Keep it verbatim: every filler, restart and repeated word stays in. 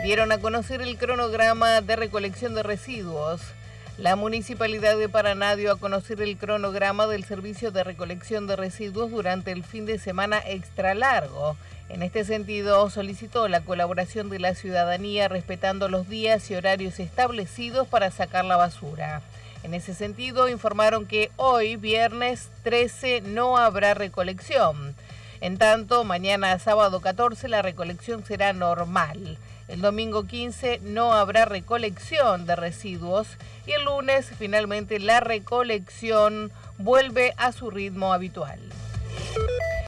dieron a conocer el cronograma de recolección de residuos. La Municipalidad de Paraná dio a conocer el cronograma del servicio de recolección de residuos durante el fin de semana extra largo. En este sentido, solicitó la colaboración de la ciudadanía respetando los días y horarios establecidos para sacar la basura. En ese sentido, informaron que hoy, viernes trece, no habrá recolección. En tanto, mañana sábado catorce la recolección será normal. El domingo quince no habrá recolección de residuos y el lunes finalmente la recolección vuelve a su ritmo habitual.